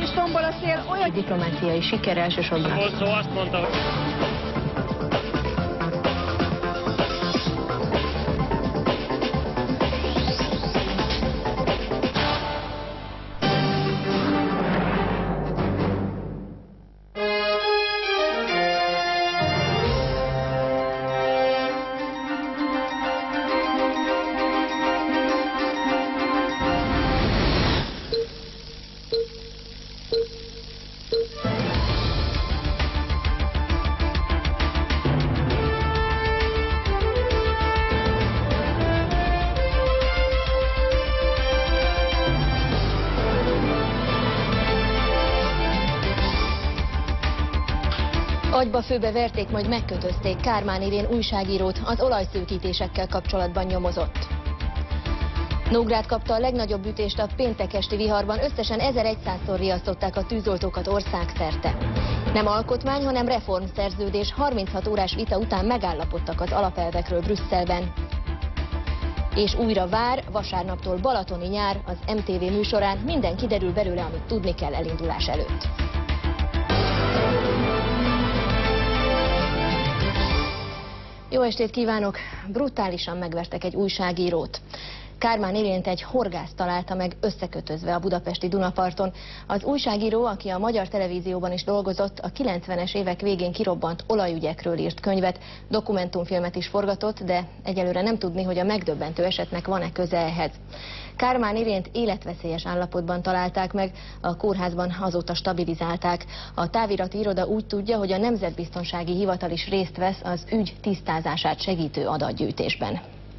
is tombol a szél, olyan... Diplomáciai siker elsősorban. Hosszú azt mondta, hogy... Agyba főbe verték, majd megkötözték. Kármán Irén újságírót az olajszőkítésekkel kapcsolatban nyomozott. Nógrád kapta a legnagyobb ütést a péntek esti viharban, összesen 1100-szor riasztották a tűzoltókat országszerte. Nem alkotmány, hanem reformszerződés, 36 órás vita után megállapodtak az alapelvekről Brüsszelben. És újra vár, vasárnaptól balatoni nyár, az MTV műsorán minden kiderül belőle, amit tudni kell elindulás előtt. Jó estét kívánok! Brutálisan megvertek egy újságírót. Kármán Irént egy horgász találta meg összekötözve a budapesti Dunaparton. Az újságíró, aki a Magyar Televízióban is dolgozott, a 90-es évek végén kirobbant olajügyekről írt könyvet, dokumentumfilmet is forgatott, de egyelőre nem tudni, hogy a megdöbbentő esetnek van-e köze ehhez. Kármán Irént életveszélyes állapotban találták meg, a kórházban azóta stabilizálták. A távirati iroda úgy tudja, hogy a Nemzetbiztonsági Hivatal is részt vesz az ügy tisztázását segítő adatgyűjtésben.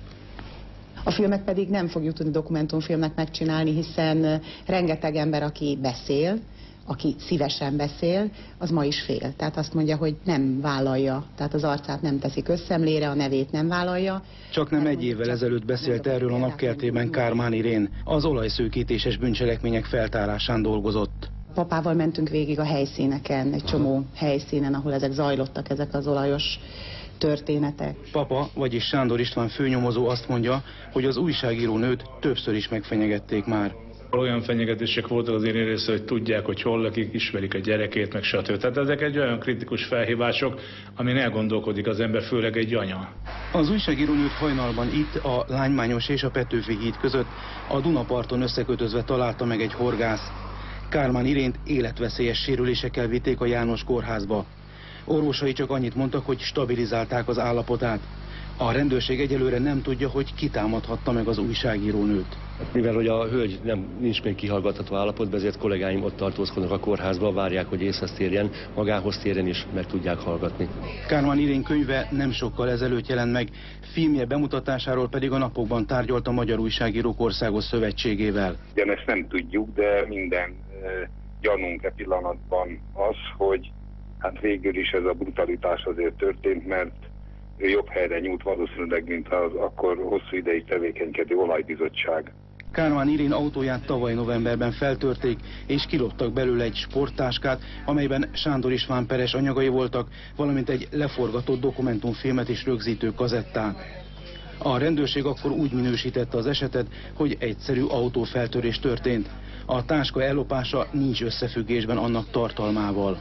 A filmet pedig nem fogjuk tudni dokumentumfilmnek megcsinálni, hiszen rengeteg ember, aki beszél, aki szívesen beszél, az ma is fél. Tehát azt mondja, hogy nem vállalja, tehát az arcát nem teszi közszemlére, a nevét nem vállalja. Csak nem egy évvel ezelőtt beszélt erről a Napkeltében Kármán Irén. Az olajszőkítéses bűncselekmények feltárásán dolgozott. Papával mentünk végig a helyszíneken, egy csomó helyszínen, ahol ezek zajlottak, ezek az olajos történetek. Papa, vagyis Sándor István főnyomozó azt mondja, hogy az újságíró nőt többször is megfenyegették már. Olyan fenyegetések voltak az én részről, hogy tudják, hogy hol lakik, ismerik a gyerekét, meg stb. Tehát ezek egy olyan kritikus felhívások, amin elgondolkodik az ember, főleg egy anya. Az újságíró nőt hajnalban itt, a Lánymányos és a Petőfi híd között a Dunaparton összekötözve találta meg egy horgász. Kármán Irént életveszélyes sérülésekkel vitték a János kórházba. Orvosai csak annyit mondtak, hogy stabilizálták az állapotát. A rendőrség egyelőre nem tudja, hogy ki támadhatta meg az újságírónőt. Mivel hogy a hölgy nincs még kihallgatható állapotban, ezért kollégáim ott tartózkodnak a kórházban, várják, hogy észhez térjen, magához térjen is meg tudják hallgatni. Kármán Irén könyve nem sokkal ezelőtt jelent meg, filmje bemutatásáról pedig a napokban tárgyalt a Magyar Újságírók Országos Szövetségével. Ugyanezt nem tudjuk, de minden gyanunk e pillanatban az, hogy hát végül is ez a brutalitás azért történt, mert ő jobb helyre nyújt valószínűleg, mint az akkor hosszú ideig tevékenykedő olajbizottság. Kármán Irén autóját tavaly novemberben feltörték, és kiloptak belőle egy sporttáskát, amelyben Sándor István peres anyagai voltak, valamint egy leforgatott dokumentumfilmet és rögzítő kazettát. A rendőrség akkor úgy minősítette az esetet, hogy egyszerű autófeltörés történt. A táska ellopása nincs összefüggésben annak tartalmával.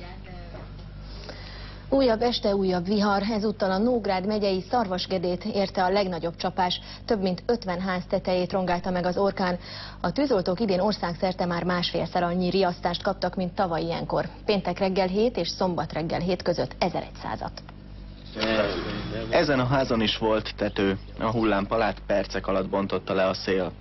Újabb este, újabb vihar, ezúttal a Nógrád megyei Szarvasgedét érte a legnagyobb csapás. Több mint 50 ház tetejét rongálta meg az orkán. A tűzoltók idén országszerte már másfélszer annyi riasztást kaptak, mint tavaly ilyenkor. Péntek reggel 7 és szombat reggel 7 között 1100-at. Ezen a házon is volt tető. A hullámpalát percek alatt bontotta le a szél.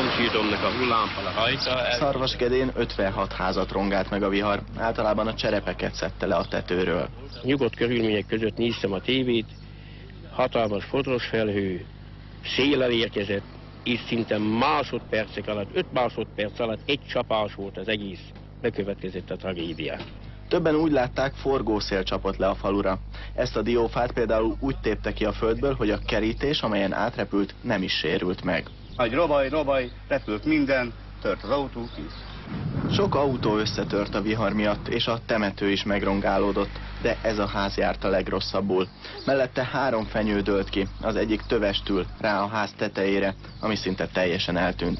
Szarvasgedén 56 házat rongált meg a vihar. Általában a cserepeket szedte le a tetőről. Nyugodt körülmények között néztem a tévét, hatalmas fotós felhő, széllel érkezett, és szinte másodpercek alatt, 5 másodperc alatt egy csapás volt az egész. Bekövetkezett a tragédia. Többen úgy látták, forgószél csapott le a falura. Ezt a diófát például úgy tépte ki a földből, hogy a kerítés, amelyen átrepült, nem is sérült meg. Egy robaj, repült minden, tört az autó, kész. Sok autó összetört a vihar miatt, és a temető is megrongálódott, de ez a ház járt a legrosszabbul. Mellette 3 fenyő dőlt ki, az egyik tövestül rá a ház tetejére, ami szinte teljesen eltűnt.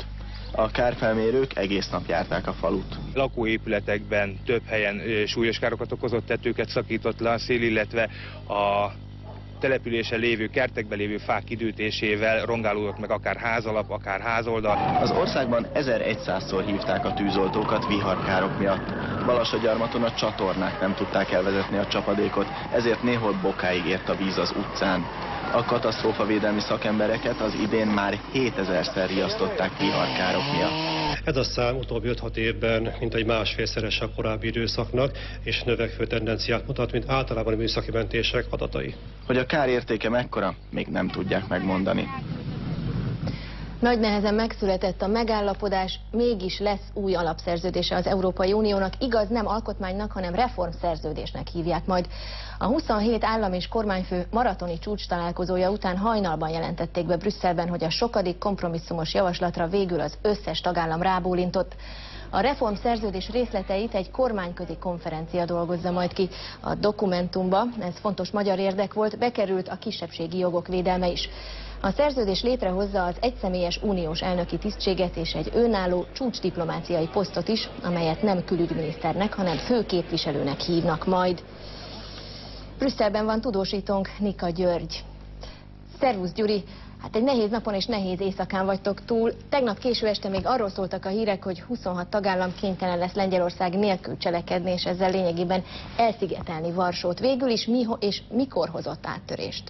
A kárfelmérők egész nap járták a falut. Lakóépületekben több helyen súlyos károkat okozott tetőket szakított le a szél, illetve a településen lévő, kertekben lévő fák kidőtésével rongálódott meg akár házalap, akár házoldal. Az országban 1100-szor hívták a tűzoltókat viharkárok miatt. Balassagyarmaton a csatornák nem tudták elvezetni a csapadékot, ezért néhol bokáig ért a víz az utcán. A katasztrófavédelmi szakembereket az idén már 7000-szer riasztották viharkárok miatt. Ez a szám utóbbi 5-6 évben mintegy másfélszerese a korábbi időszaknak, és növekvő tendenciát mutat, mint általában a műszaki mentések adatai. Hogy a kár értéke mekkora, még nem tudják megmondani. Nagy nehezen megszületett a megállapodás, mégis lesz új alapszerződése az Európai Uniónak. Igaz, nem alkotmánynak, hanem reformszerződésnek hívják majd. A 27 állam és kormányfő maratoni csúcs találkozója után hajnalban jelentették be Brüsszelben, hogy a sokadik kompromisszumos javaslatra végül az összes tagállam rábólintott. A reformszerződés részleteit egy kormányközi konferencia dolgozza majd ki. A dokumentumba, ez fontos magyar érdek volt, bekerült a kisebbségi jogok védelme is. A szerződés létrehozza az egyszemélyes uniós elnöki tisztséget és egy önálló csúcsdiplomáciai posztot is, amelyet nem külügyminiszternek, hanem főképviselőnek hívnak majd. Brüsszelben van tudósítónk, Nika György. Szervusz Gyuri! Hát egy nehéz napon és nehéz éjszakán vagytok túl. Tegnap késő este még arról szóltak a hírek, hogy 26 tagállam kénytelen lesz Lengyelország nélkül cselekedni, és ezzel lényegében elszigetelni Varsót. Végül is mi és mikor hozott áttörést?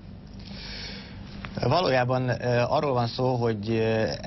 Valójában arról van szó, hogy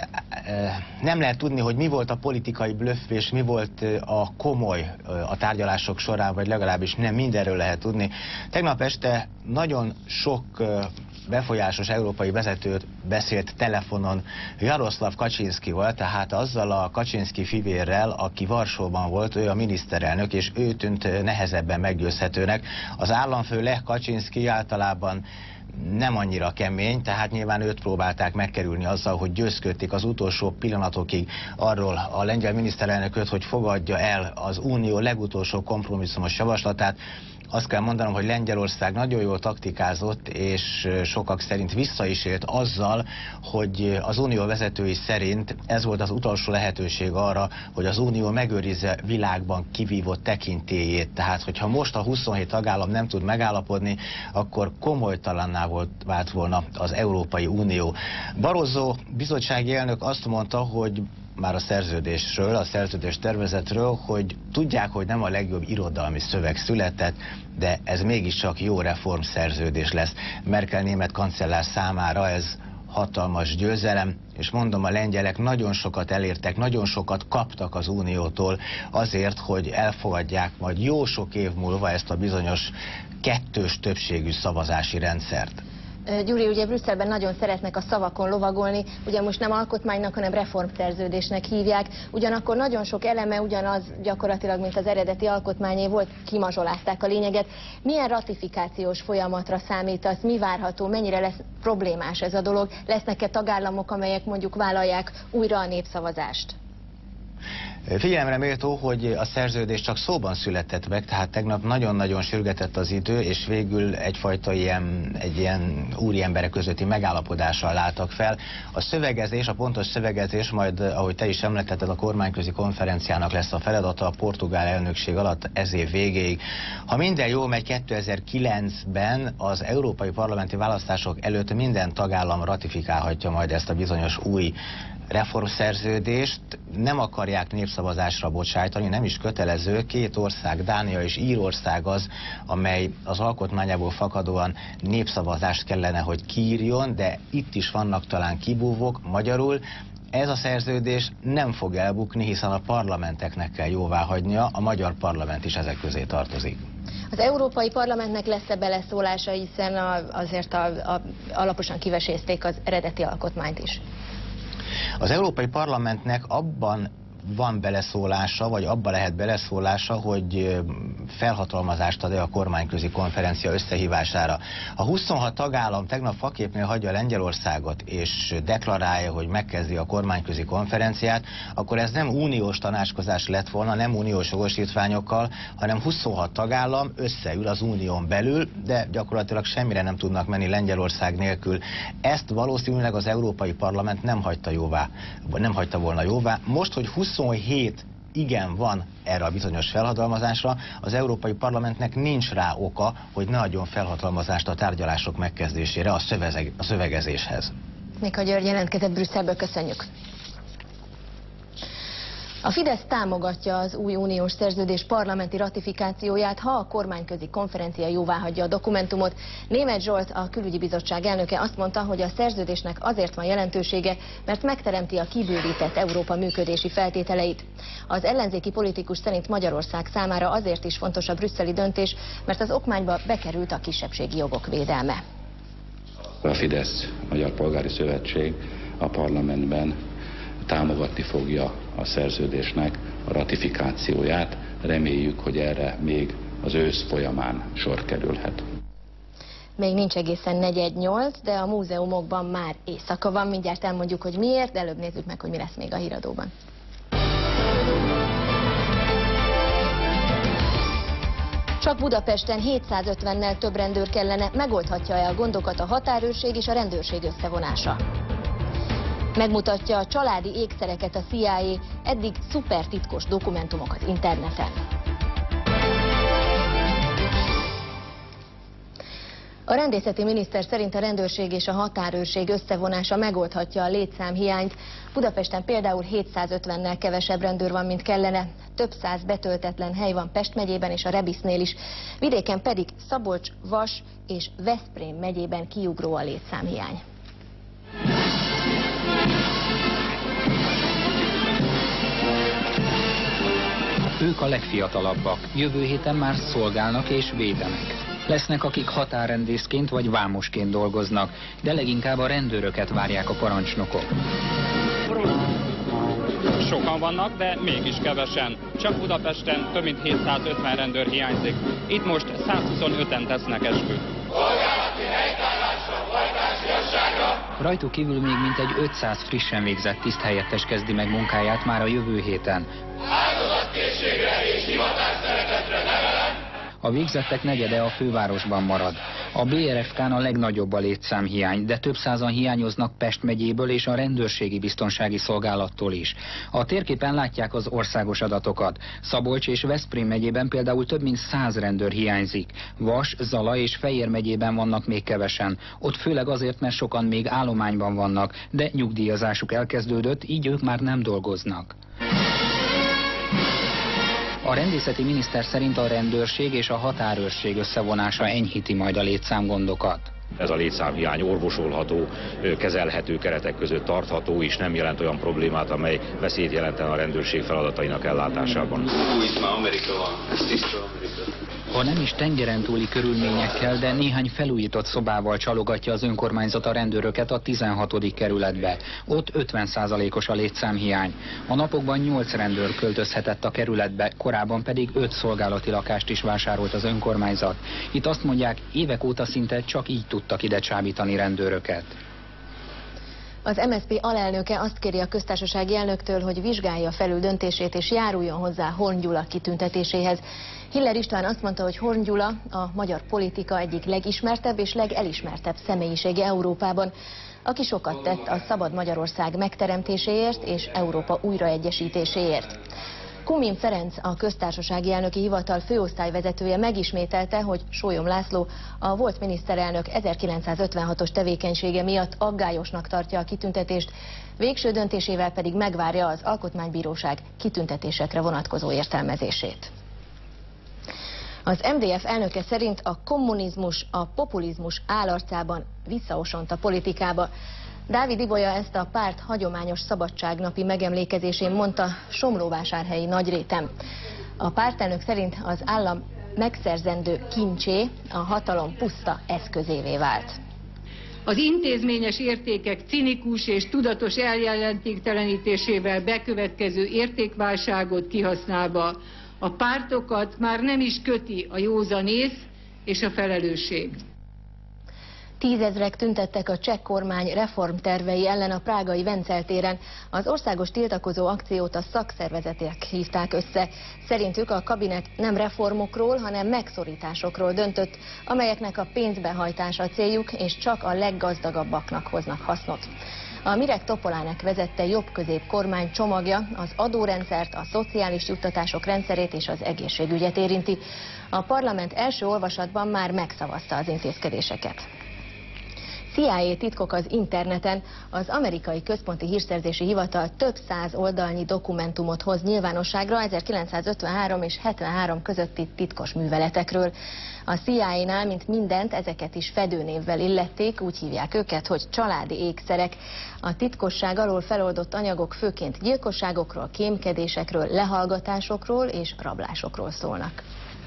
nem lehet tudni, hogy mi volt a politikai blöff és mi volt a komoly a tárgyalások során, vagy legalábbis nem mindenről lehet tudni. Tegnap este nagyon sok befolyásos európai vezetőt beszélt telefonon Jaroszlav Kaczynszkival, tehát azzal a Kaczynszki fivérrel, aki Varsóban volt, ő a miniszterelnök, és ő tűnt nehezebben meggyőzhetőnek. Az államfő Lech Kaczynszki általában nem annyira kemény, tehát nyilván őt próbálták megkerülni azzal, hogy győzködték az utolsó pillanatokig arról a lengyel miniszterelnököt, hogy fogadja el az unió legutolsó kompromisszumos javaslatát. Azt kell mondanom, hogy Lengyelország nagyon jól taktikázott, és sokak szerint vissza is élt azzal, hogy az unió vezetői szerint ez volt az utolsó lehetőség arra, hogy az unió megőrizze világban kivívott tekintélyét. Tehát, hogyha most a 27 tagállam nem tud megállapodni, akkor komolytalanná vált volna az Európai Unió. Barroso bizottsági elnök azt mondta, hogy már a szerződésről, a szerződés tervezetről, hogy tudják, hogy nem a legjobb irodalmi szöveg született, de ez mégiscsak jó reformszerződés lesz. Merkel német kancellár számára ez hatalmas győzelem, és mondom, a lengyelek nagyon sokat elértek, nagyon sokat kaptak az Uniótól azért, hogy elfogadják majd jó sok év múlva ezt a bizonyos kettős többségű szavazási rendszert. Gyuri, ugye Brüsszelben nagyon szeretnek a szavakon lovagolni, ugye most nem alkotmánynak, hanem reformszerződésnek hívják, ugyanakkor nagyon sok eleme ugyanaz gyakorlatilag, mint az eredeti alkotmányé volt, kimazsolázták a lényeget. Milyen ratifikációs folyamatra számítasz, mi várható, mennyire lesz problémás ez a dolog, lesznek-e tagállamok, amelyek mondjuk vállalják újra a népszavazást? Figyelemre méltó, hogy a szerződés csak szóban született meg, tehát tegnap nagyon-nagyon sürgetett az idő, és végül egyfajta egy ilyen úriemberek közötti megállapodással láttak fel. A szövegezés, a pontos szövegezés majd, ahogy te is említetted, a kormányközi konferenciának lesz a feladata a portugál elnökség alatt ez év végéig. Ha minden jól megy, 2009-ben az európai parlamenti választások előtt minden tagállam ratifikálhatja majd ezt a bizonyos új reformszerződést. Nem akarják népszavazásra bocsájtani, nem is kötelező. Két ország, Dánia és Írország az, amely az alkotmányából fakadóan népszavazást kellene, hogy kiírjon, de itt is vannak talán kibúvók. Magyarul ez a szerződés nem fog elbukni, hiszen a parlamenteknek kell jóváhagynia, a magyar parlament is ezek közé tartozik. Az Európai Parlamentnek lesz-e beleszólása, hiszen azért alaposan kivesézték az eredeti alkotmányt is? Az Európai Parlamentnek abban van beleszólása, vagy abba lehet beleszólása, hogy felhatalmazást ad-e a kormányközi konferencia összehívására. Ha 26 tagállam tegnap faképnél hagyja Lengyelországot, és deklarálja, hogy megkezdi a kormányközi konferenciát, akkor ez nem uniós tanácskozás lett volna, nem uniós jogosítványokkal, hanem 26 tagállam összeül az unión belül, de gyakorlatilag semmire nem tudnak menni Lengyelország nélkül. Ezt valószínűleg az Európai Parlament nem hagyta volna jóvá. Most, hogy 27 igen van erre a bizonyos felhatalmazásra, az Európai Parlamentnek nincs rá oka, hogy ne adjon felhatalmazást a tárgyalások megkezdésére, a szövegezéshez. Mika György jelentkezett Brüsszelből, köszönjük. A Fidesz támogatja az új uniós szerződés parlamenti ratifikációját, ha a kormányközi konferencia jóváhagyja a dokumentumot. Németh Zsolt, a külügyi bizottság elnöke azt mondta, hogy a szerződésnek azért van jelentősége, mert megteremti a kibővített Európa működési feltételeit. Az ellenzéki politikus szerint Magyarország számára azért is fontos a brüsszeli döntés, mert az okmányba bekerült a kisebbségi jogok védelme. A Fidesz, Magyar Polgári Szövetség a parlamentben támogatni fogja a szerződésnek a ratifikációját. Reméljük, hogy erre még az ősz folyamán sor kerülhet. Még nincs egészen 4-1-8, de a múzeumokban már éjszaka van. Mindjárt elmondjuk, hogy miért, de előbb nézzük meg, hogy mi lesz még a híradóban. Csak Budapesten 750-nel több rendőr kellene, megoldhatja-e a gondokat a határőrség és a rendőrség összevonása? Megmutatja a családi ékszereket a CIA, eddig szupertitkos dokumentumok az interneten. A rendészeti miniszter szerint a rendőrség és a határőrség összevonása megoldhatja a létszámhiányt. Budapesten például 750-nel kevesebb rendőr van, mint kellene. Több száz betöltetlen hely van Pest megyében és a Rebisznél is. Vidéken pedig Szabolcs, Vas és Veszprém megyében kiugró a létszámhiány. Ők a legfiatalabbak, jövő héten már szolgálnak és védenek. Lesznek, akik határrendészként vagy vámosként dolgoznak, de leginkább a rendőröket várják a parancsnokok. Sokan vannak, de mégis kevesen. Csak Budapesten több mint 750 rendőr hiányzik. Itt most 125-en tesznek esküt. Rajtuk kívül még mintegy 500 frissen végzett tiszthelyettes kezdi meg munkáját már a jövő héten. Áldozatkészségre és hivatásszeretetre nevelem. A végzettek negyede a fővárosban marad. A BRFK-n a legnagyobb a létszámhiány, de több százan hiányoznak Pest megyéből és a rendőrségi biztonsági szolgálattól is. A térképen látják az országos adatokat. Szabolcs és Veszprém megyében például több mint 100 rendőr hiányzik. Vas, Zala és Fejér megyében vannak még kevesen. Ott főleg azért, mert sokan még állományban vannak, de nyugdíjazásuk elkezdődött, így ők már nem dolgoznak. A rendészeti miniszter szerint a rendőrség és a határőrség összevonása enyhíti majd a létszámgondokat. Ez a létszámhiány orvosolható, kezelhető keretek között tartható, és nem jelent olyan problémát, amely veszélyt jelenten a rendőrség feladatainak ellátásában. Ha nem is tengeren túli körülményekkel, de néhány felújított szobával csalogatja az önkormányzat a rendőröket a 16. kerületbe. Ott 50%-os a létszámhiány. A napokban 8 rendőr költözhetett a kerületbe, korábban pedig 5 szolgálati lakást is vásárolt az önkormányzat. Itt azt mondják, évek óta szinte csak így tudtak ide csábítani rendőröket. Az MSZP alelnöke azt kéri a köztársasági elnöktől, hogy vizsgálja felül döntését és járuljon hozzá Horn Gyula kitüntetéséhez. Hiller István azt mondta, hogy Horn Gyula a magyar politika egyik legismertebb és legelismertebb személyisége Európában, aki sokat tett a szabad Magyarország megteremtéséért és Európa újraegyesítéséért. Kumin Ferenc, a köztársasági elnöki hivatal főosztályvezetője megismételte, hogy Sólyom László a volt miniszterelnök 1956-os tevékenysége miatt aggályosnak tartja a kitüntetést, végső döntésével pedig megvárja az Alkotmánybíróság kitüntetésekre vonatkozó értelmezését. Az MDF elnöke szerint a kommunizmus a populizmus állarcában visszaosont a politikába. Dávid Ibolya ezt a párt hagyományos szabadságnapi megemlékezésén mondta Somlóvásárhelyi Nagyréten. A pártelnök szerint az állam megszerzendő kincsé a hatalom puszta eszközévé vált. Az intézményes értékek cinikus és tudatos eljelentéktelenítésével bekövetkező értékválságot kihasználva a pártokat már nem is köti a józanész és a felelősség. Tízezrek tüntettek a cseh kormány reformtervei ellen a prágai Vencel téren. Az országos tiltakozó akciót a szakszervezetek hívták össze. Szerintük a kabinet nem reformokról, hanem megszorításokról döntött, amelyeknek a pénzbehajtása a céljuk, és csak a leggazdagabbaknak hoznak hasznot. A Mirek Topolánek vezette jobb-közép kormány csomagja az adórendszert, a szociális juttatások rendszerét és az egészségügyet érinti. A parlament első olvasatban már megszavazta az intézkedéseket. CIA titkok az interneten. Az amerikai központi hírszerzési hivatal több száz oldalnyi dokumentumot hoz nyilvánosságra 1953 és 73 közötti titkos műveletekről. A CIA-nál, mint mindent, ezeket is fedőnévvel illették, úgy hívják őket, hogy családi ékszerek. A titkosság alól feloldott anyagok főként gyilkosságokról, kémkedésekről, lehallgatásokról és rablásokról szólnak.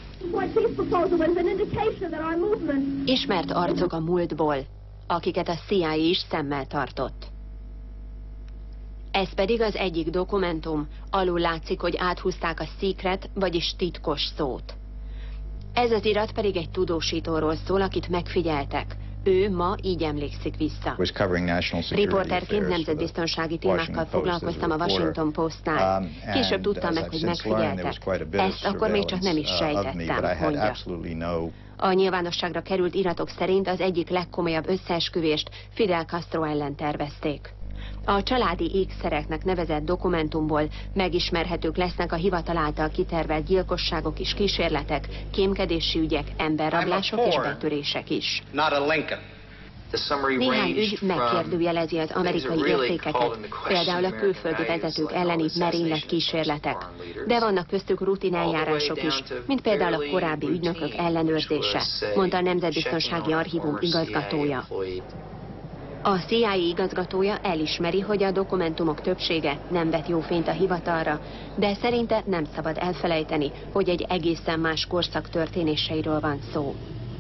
Ismert arcok a múltból, akiket a CIA is szemmel tartott. Ez pedig az egyik dokumentum, alul látszik, hogy áthúzták a secret, vagyis titkos szót. Ez az irat pedig egy tudósítóról szól, akit megfigyeltek. Ő ma így emlékszik vissza. Riporterként nemzetbiztonsági témákkal foglalkoztam a Washington Postnál. Később tudtam meg, hogy megfigyeltek. Ezt akkor még csak nem is sejtettem, mondja. A nyilvánosságra került iratok szerint az egyik legkomolyabb összeesküvést Fidel Castro ellen tervezték. A családi ékszereknek nevezett dokumentumból megismerhetők lesznek a hivatal által kitervelt gyilkosságok és kísérletek, kémkedési ügyek, emberrablások és betörések is. Néhány ügy megkérdőjelezi az amerikai értékeket, például a külföldi vezetők elleni merénylet kísérletek. De vannak köztük rutin eljárások is, mint például a korábbi ügynökök ellenőrzése, mondta a Nemzetbiztonsági Archívum igazgatója. A CIA igazgatója elismeri, hogy a dokumentumok többsége nem vet jó fényt a hivatalra, de szerinte nem szabad elfelejteni, hogy egy egészen más korszak történéseiről van szó.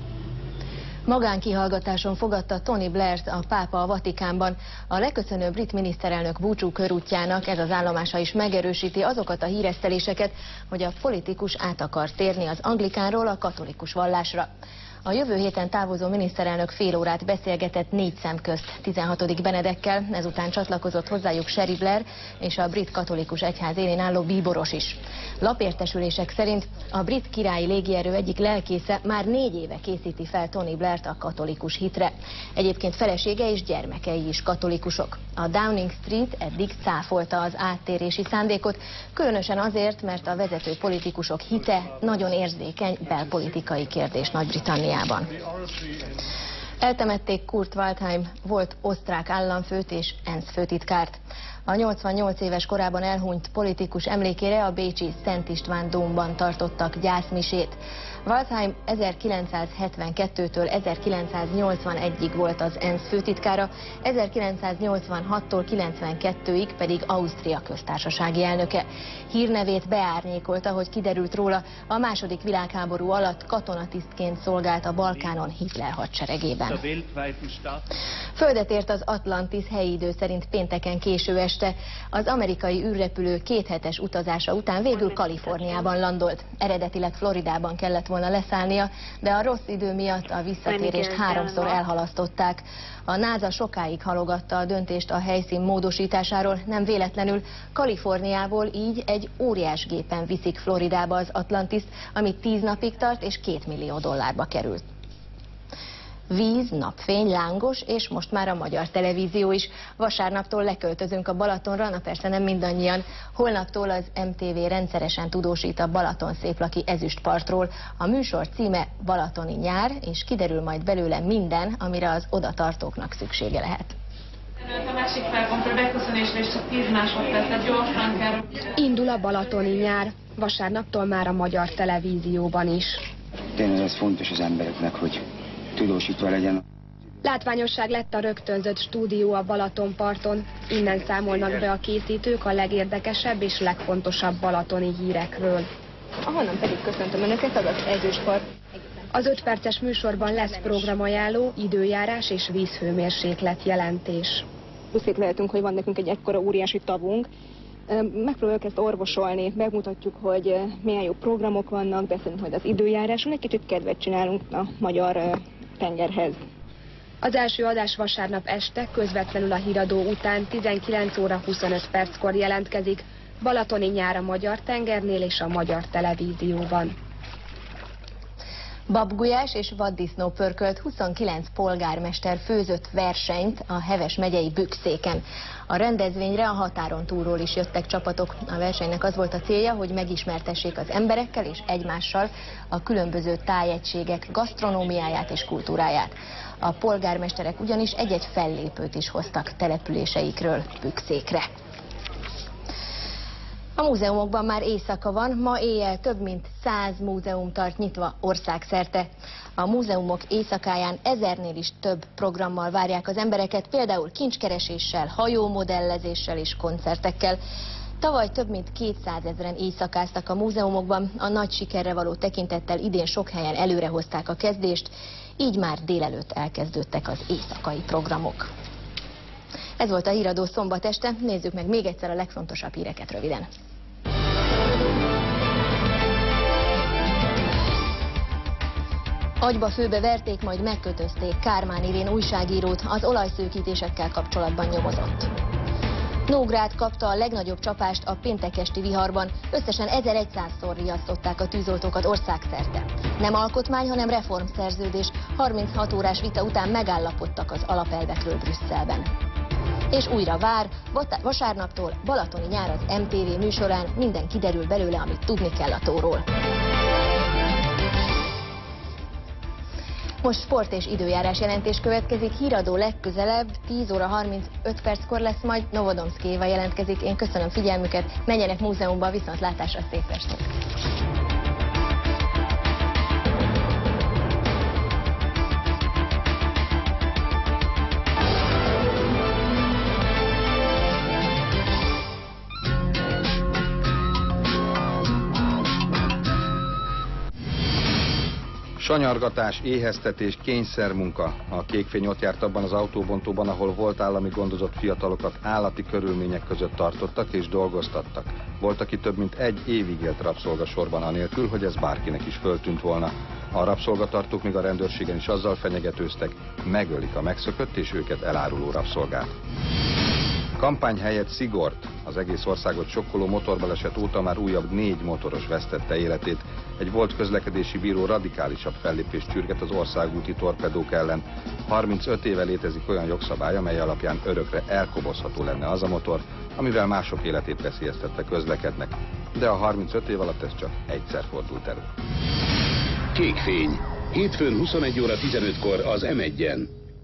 Magánkihallgatáson fogadta Tony Blairt a pápa a Vatikánban. A leköszönő brit miniszterelnök búcsú körútjának ez az állomása is megerősíti azokat a híreszteléseket, hogy a politikus át akar térni az anglikánról a katolikus vallásra. A jövő héten távozó miniszterelnök fél órát beszélgetett 4 szem közt 16. Benedekkel, ezután csatlakozott hozzájuk Sherry Blair és a brit katolikus egyház élén álló bíboros is. Lapértesülések szerint a brit királyi légierő egyik lelkésze már 4 éve készíti fel Tony Blairt a katolikus hitre. Egyébként felesége és gyermekei is katolikusok. A Downing Street eddig cáfolta az áttérési szándékot, különösen azért, mert a vezető politikusok hite nagyon érzékeny belpolitikai kérdés Nagy-Britanniában. Eltemették Kurt Waldheim volt osztrák államfőt és ENSZ főtitkárt. A 88 éves korában elhunyt politikus emlékére a bécsi Szent István dómban tartottak gyászmisét. Waldheim 1972-től 1981-ig volt az ENSZ főtitkára, 1986-tól 92-ig pedig Ausztria köztársasági elnöke. Hírnevét beárnyékolta, hogy kiderült róla, a II. Világháború alatt katonatisztként szolgált a Balkánon Hitler hadseregében. Földet ért az Atlantis helyi idő szerint pénteken késő este. Az amerikai űrrepülő 2 hetes utazása után végül Kaliforniában landolt. Eredetileg Floridában kellett volna leszállnia, de a rossz idő miatt a visszatérést 3-szor elhalasztották. A NASA sokáig halogatta a döntést a helyszín módosításáról, nem véletlenül Kaliforniából így egy óriásgépen viszik Floridába az Atlantiszt, ami 10 napig tart és $2 millió került. Víz, napfény, lángos, és most már a magyar televízió is. Vasárnaptól leköltözünk a Balatonra, na persze nem mindannyian. Holnaptól az MTV rendszeresen tudósít a Balatonszéplaki ezüstpartról. A műsor címe Balatoni nyár, és kiderül majd belőle minden, amire az odatartóknak szüksége lehet. A másik felkontra beköszönésre is csak 10 másodperc, tehát gyorsan kell. Indul a Balatoni nyár, vasárnaptól már a magyar televízióban is. Tényleg ez fontos az embereknek, hogy tudósítva legyen. Látványosság lett a rögtönzött stúdió a Balatonparton. Innen számolnak be a készítők a legérdekesebb és legfontosabb balatoni hírekről. Ahonnan pedig köszöntöm Önöket, az az ezüstpart. Az 5 perces műsorban lesz programajánló, időjárás és vízhőmérséklet jelentés. Büszkék lehetünk, hogy van nekünk egy ekkora óriási tavunk. Megpróbáljuk ezt orvosolni, megmutatjuk, hogy milyen jó programok vannak, beszélünk majd az időjáráson, egy kicsit kedvet csinálunk a magyar tengerhez. Az első adás vasárnap este közvetlenül a híradó után 19 óra 25 perckor jelentkezik. Balatoni nyár a Magyar Tengernél és a Magyar Televízióban. Babgulyás és vaddisznó pörkölt 29 polgármester főzött versenyt a Heves megyei Bükszéken. A rendezvényre a határon túlról is jöttek csapatok. A versenynek az volt a célja, hogy megismertessék az emberekkel és egymással a különböző tájegységek gasztronómiáját és kultúráját. A polgármesterek ugyanis egy-egy fellépőt is hoztak településeikről Bükszékre. A múzeumokban már éjszaka van, ma éjjel több mint 100 múzeum tart nyitva országszerte. A múzeumok éjszakáján 1000-nél is több programmal várják az embereket, például kincskereséssel, hajómodellezéssel és koncertekkel. Tavaly több mint 200 000-en éjszakáztak a múzeumokban, a nagy sikerre való tekintettel idén sok helyen előrehozták a kezdést, így már délelőtt elkezdődtek az éjszakai programok. Ez volt a híradó szombat este, nézzük meg még egyszer a legfontosabb híreket röviden. Agyba főbe verték, majd megkötözték. Kármán Irén újságírót, az olajszőkítésekkel kapcsolatban nyomozott. Nógrád kapta a legnagyobb csapást a péntek esti viharban. Összesen 1100-szor riasztották a tűzoltókat országszerte. Nem alkotmány, hanem reformszerződés. 36 órás vita után megállapodtak az alapelvekről Brüsszelben. És újra vár, vasárnaptól Balatoni nyár az MTV műsorán, minden kiderül belőle, amit tudni kell a tóról. Most sport és időjárás jelentés következik, híradó legközelebb, 10 óra 35 perckor lesz majd, Novodomszki Éva jelentkezik. Én köszönöm figyelmüket, menjenek múzeumba, viszontlátásra, szép estét! Sanyargatás, éheztetés, kényszermunka. A Kékfény ott járt abban az autóbontóban, ahol volt állami gondozott fiatalokat állati körülmények között tartottak és dolgoztattak. Volt, aki több mint egy évig élt rabszolgasorban anélkül, hogy ez bárkinek is föltűnt volna. A rabszolgatartók még a rendőrségen is azzal fenyegetőztek, megölik a megszökött és őket eláruló rabszolgát. Kampány helyett szigort. Az egész országot sokkoló motorbaleset óta már újabb 4 motoros vesztette életét. Egy volt közlekedési bíró radikálisabb fellépést sürget az országúti torpedók ellen. 35 éve létezik olyan jogszabály, amely alapján örökre elkobozható lenne az a motor, amivel mások életét veszélyeztetve közlekednek. De a 35 év alatt ez csak egyszer fordult elő. Kékfény. Hétfőn 21 óra 15-kor az M1-en.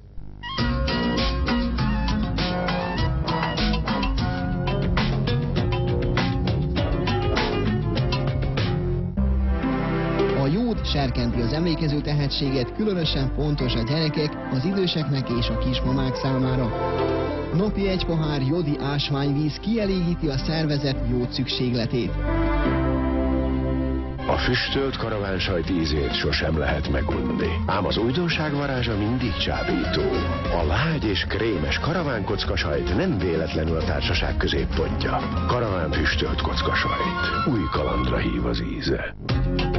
A jód serkenti az emlékező tehetséget, különösen fontos a gyerekek, az időseknek és a kismamák számára. Napi 1 pohár jodi ásványvíz kielégíti a szervezet jód szükségletét. A füstölt karavánsajt ízét sosem lehet megunni. Ám az újdonság varázsa mindig csábító. A lágy és krémes karavánkockasajt nem véletlenül a társaság középpontja. Karaván füstölt kockasajt. Új kalandra hív az íze.